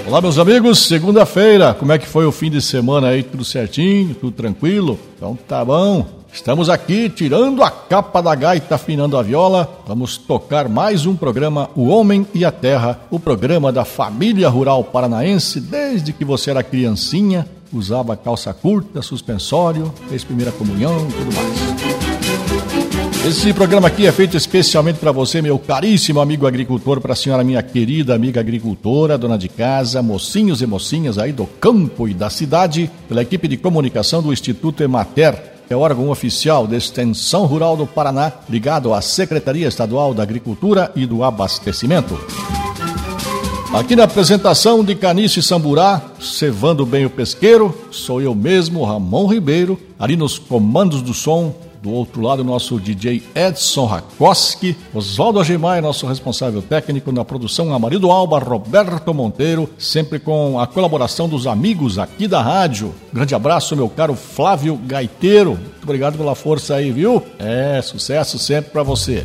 Olá, meus amigos, segunda-feira, como é que foi o fim de semana aí? Tudo certinho, tudo tranquilo? Então tá bom, estamos aqui tirando a capa da gaita, afinando a viola. Vamos tocar mais um programa, O Homem e a Terra, o programa da família rural paranaense, desde que você era criancinha, usava calça curta, suspensório, fez primeira comunhão e tudo mais. Esse programa aqui é feito especialmente para você, meu caríssimo amigo agricultor, para a senhora, minha querida amiga agricultora, dona de casa, mocinhos e mocinhas aí do campo e da cidade, pela equipe de comunicação do Instituto Emater, é órgão oficial da Extensão Rural do Paraná, ligado à Secretaria Estadual da Agricultura e do Abastecimento. Aqui na apresentação de Caniço e Samburá, cevando bem o pesqueiro, sou eu mesmo, Ramon Ribeiro, ali nos comandos do som. Do outro lado, nosso DJ Edson Rakoski, Oswaldo Agemai, nosso responsável técnico na produção, Amarildo Alba, Roberto Monteiro, sempre com a colaboração dos amigos aqui da rádio. Grande abraço, meu caro Flávio Gaiteiro. Muito obrigado pela força aí, viu? Sucesso sempre pra você.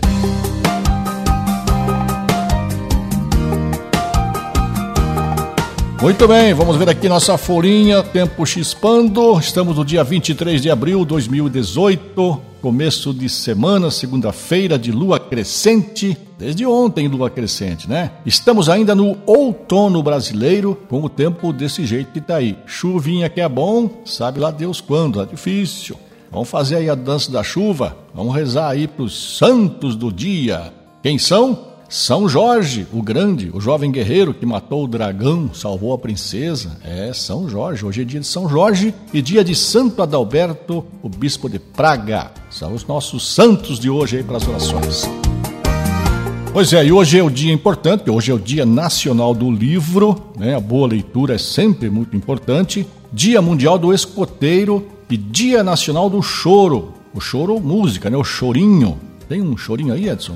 Muito bem, vamos ver aqui nossa folhinha, tempo chispando, estamos no dia 23 de abril de 2018, começo de semana, segunda-feira de lua crescente, desde ontem lua crescente, né? Estamos ainda no outono brasileiro, com o tempo desse jeito que tá aí, chuvinha que é bom, sabe lá Deus quando, é difícil. Vamos fazer aí a dança da chuva, vamos rezar aí pros santos do dia. Quem são? São Jorge, o grande, o jovem guerreiro que matou o dragão, salvou a princesa. São Jorge, hoje é dia de São Jorge e dia de Santo Adalberto, o bispo de Praga. São os nossos santos de hoje aí para as orações. Pois é, e hoje é o dia importante, porque hoje é o Dia Nacional do Livro, né? A boa leitura é sempre muito importante. Dia Mundial do Escoteiro e Dia Nacional do Choro. O choro, música, né? O chorinho. Tem um chorinho aí, Edson?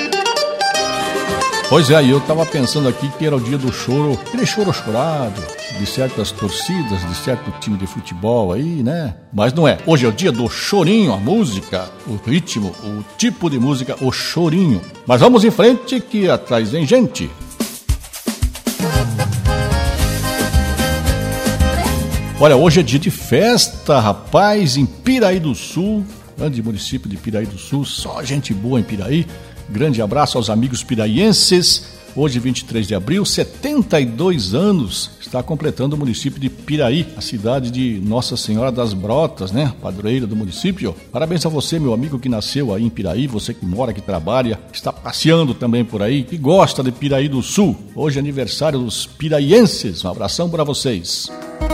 Pois é, eu estava pensando aqui que era o dia do choro, aquele choro chorado, de certas torcidas, de certo time de futebol aí, né? Mas não é. Hoje é o dia do chorinho, a música, o ritmo, o tipo de música, o chorinho. Mas vamos em frente que atrás vem gente. Olha, hoje é dia de festa, rapaz, em Piraí do Sul, grande município de Piraí do Sul, só gente boa em Piraí. Grande abraço aos amigos piraienses. Hoje, 23 de abril, 72 anos está completando o município de Piraí, a cidade de Nossa Senhora das Brotas, né? Padroeira do município. Parabéns a você, meu amigo que nasceu aí em Piraí, você que mora, que trabalha, está passeando também por aí, que gosta de Piraí do Sul. Hoje é aniversário dos piraienses. Um abração para vocês.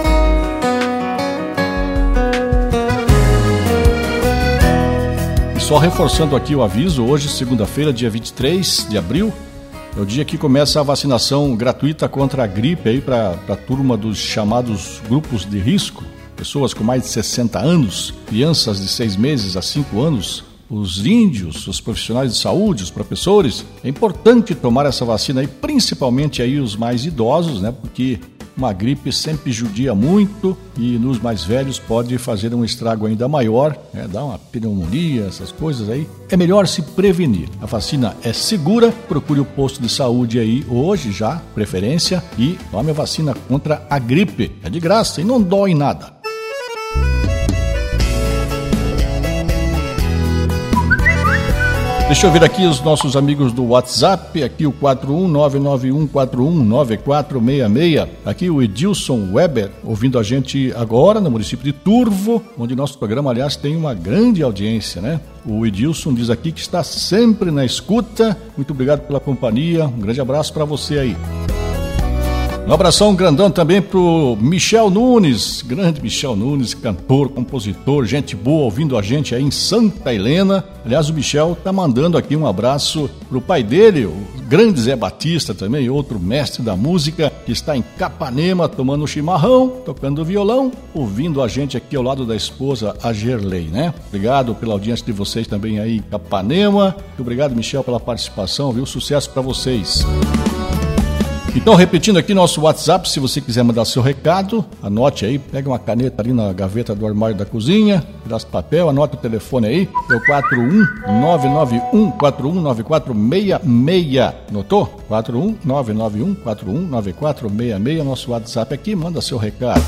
Só reforçando aqui o aviso, hoje, segunda-feira, dia 23 de abril, é o dia que começa a vacinação gratuita contra a gripe aí para a turma dos chamados grupos de risco, pessoas com mais de 60 anos, crianças de 6 meses a 5 anos, os índios, os profissionais de saúde, os professores. É importante tomar essa vacina aí, principalmente aí os mais idosos, né? Porque uma gripe sempre judia muito e nos mais velhos pode fazer um estrago ainda maior, dar uma pneumonia, essas coisas aí. É melhor se prevenir. A vacina é segura, procure o posto de saúde aí hoje já, preferência, e tome a vacina contra a gripe. É de graça e não dói nada. Deixa eu ver aqui os nossos amigos do WhatsApp, aqui o 41991419466, aqui o Edilson Weber, ouvindo a gente agora no município de Turvo, onde nosso programa, aliás, tem uma grande audiência, né? O Edilson diz aqui que está sempre na escuta, muito obrigado pela companhia, um grande abraço para você aí. Um abração grandão também pro Michel Nunes, grande Michel Nunes, cantor, compositor, gente boa, ouvindo a gente aí em Santa Helena. Aliás, o Michel tá mandando aqui um abraço pro pai dele, o grande Zé Batista também, outro mestre da música, que está em Capanema tomando chimarrão, tocando violão, ouvindo a gente aqui ao lado da esposa, a Gerlei, né? Obrigado pela audiência de vocês também aí em Capanema. Muito obrigado, Michel, pela participação, viu? Sucesso para vocês. Então, repetindo aqui nosso WhatsApp, se você quiser mandar seu recado, anote aí, pega uma caneta ali na gaveta do armário da cozinha, pedaço de papel, anote o telefone aí, é o 41991419466. Notou? 41991419466, nosso WhatsApp aqui, manda seu recado.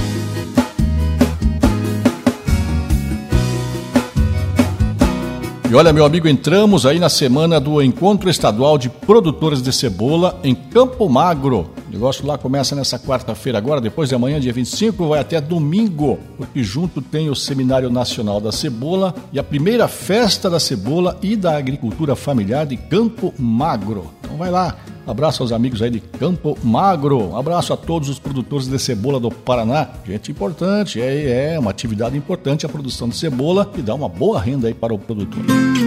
E olha, meu amigo, entramos aí na semana do Encontro Estadual de Produtores de Cebola em Campo Magro. O negócio lá começa nessa quarta-feira agora, depois de amanhã, dia 25, vai até domingo, porque junto tem o Seminário Nacional da Cebola e a primeira festa da cebola e da agricultura familiar de Campo Magro. Então vai lá. Abraço aos amigos aí de Campo Magro, abraço a todos os produtores de cebola do Paraná, gente importante, é uma atividade importante a produção de cebola e dá uma boa renda aí para o produtor.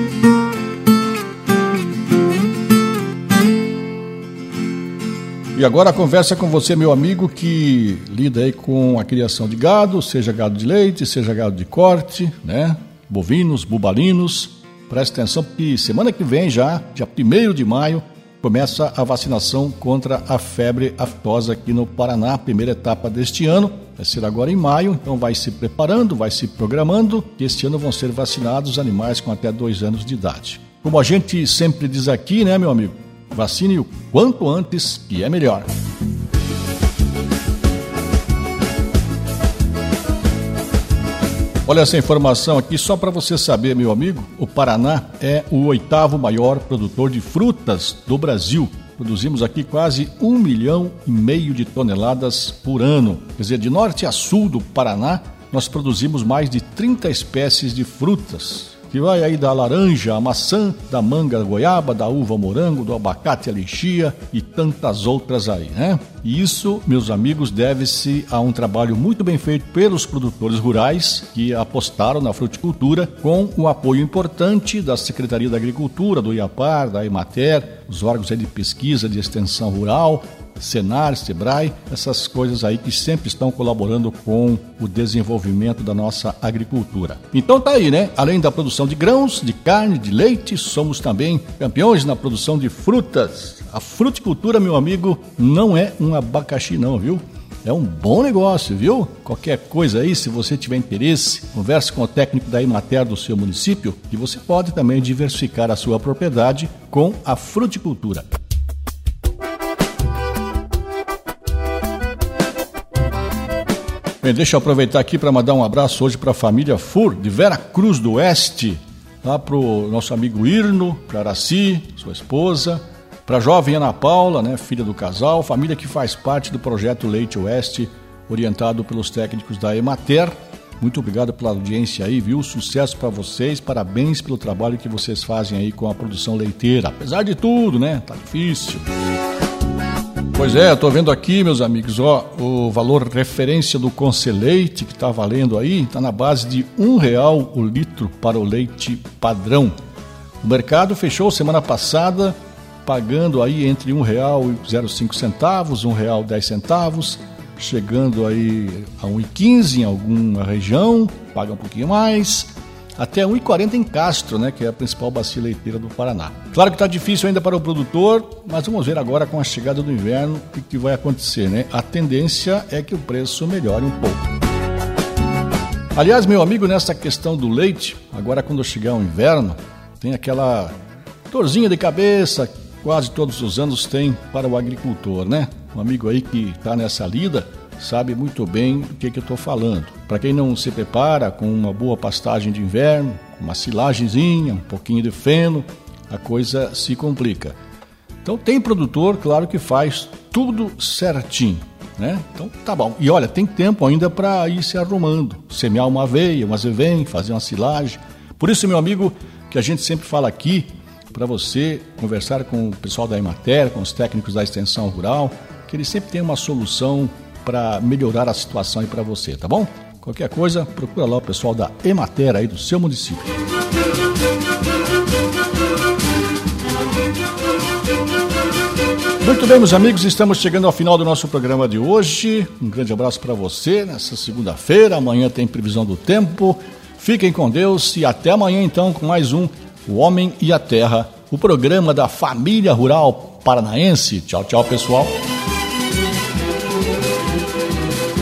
E agora a conversa com você, meu amigo, que lida aí com a criação de gado, seja gado de leite, seja gado de corte, né? Bovinos, bubalinos. Preste atenção porque semana que vem já, dia 1º de maio, começa a vacinação contra a febre aftosa aqui no Paraná, primeira etapa deste ano, vai ser agora em maio, então vai se preparando, vai se programando, que este ano vão ser vacinados animais com até 2 anos de idade. Como a gente sempre diz aqui, né, meu amigo, vacine o quanto antes, que é melhor. Olha essa informação aqui, só para você saber, meu amigo, o Paraná é o 8º maior produtor de frutas do Brasil. Produzimos aqui quase 1,5 milhão de toneladas por ano. Quer dizer, de norte a sul do Paraná, nós produzimos mais de 30 espécies de frutas, que vai aí da laranja à maçã, da manga à goiaba, da uva ao morango, do abacate à lixia e tantas outras aí, né? E isso, meus amigos, deve-se a um trabalho muito bem feito pelos produtores rurais que apostaram na fruticultura com o apoio importante da Secretaria da Agricultura, do IAPAR, da Emater, os órgãos aí de pesquisa de extensão rural, Senar, Sebrae, essas coisas aí que sempre estão colaborando com o desenvolvimento da nossa agricultura. Então tá aí, né? Além da produção de grãos, de carne, de leite, somos também campeões na produção de frutas. A fruticultura, meu amigo, não é um abacaxi não, viu? É um bom negócio, viu? Qualquer coisa aí, se você tiver interesse, converse com o técnico da Emater do seu município, que você pode também diversificar a sua propriedade com a fruticultura. Bem, deixa eu aproveitar aqui para mandar um abraço hoje para a família Fur, de Vera Cruz do Oeste, lá para o nosso amigo Irno, para Araci, sua esposa, para a jovem Ana Paula, né, filha do casal, família que faz parte do projeto Leite Oeste, orientado pelos técnicos da Emater. Muito obrigado pela audiência aí, viu? Sucesso para vocês, parabéns pelo trabalho que vocês fazem aí com a produção leiteira. Apesar de tudo, né? Tá difícil. Pois é, eu tô vendo aqui, meus amigos, ó, o valor referência do Conceleite que tá valendo aí, tá na base de R$1 o litro para o leite padrão. O mercado fechou semana passada pagando aí entre R$1,05, R$1,10, chegando aí a R$1,15 em alguma região, paga um pouquinho mais, até R$1,40 em Castro, né, que é a principal bacia leiteira do Paraná. Claro que está difícil ainda para o produtor, mas vamos ver agora com a chegada do inverno o que vai acontecer, né? A tendência é que o preço melhore um pouco. Aliás, meu amigo, nessa questão do leite, agora quando chegar o inverno, tem aquela dorzinha de cabeça, quase todos os anos tem para o agricultor, né? Um amigo aí que está nessa lida sabe muito bem do que eu estou falando. Para quem não se prepara com uma boa pastagem de inverno, uma silagenzinha, um pouquinho de feno, a coisa se complica. Então tem produtor, claro, que faz tudo certinho, né? Então tá bom. E olha, tem tempo ainda para ir se arrumando, semear uma aveia, um azevém, fazer uma silagem. Por isso, meu amigo, que a gente sempre fala aqui, para você conversar com o pessoal da Emater, com os técnicos da extensão rural, que eles sempre têm uma solução para melhorar a situação aí para você, tá bom? Qualquer coisa, procura lá o pessoal da Emater aí do seu município. Muito bem, meus amigos, estamos chegando ao final do nosso programa de hoje. Um grande abraço para você nessa segunda-feira. Amanhã tem previsão do tempo. Fiquem com Deus e até amanhã então com mais um O Homem e a Terra, o programa da Família Rural Paranaense. Tchau, tchau, pessoal.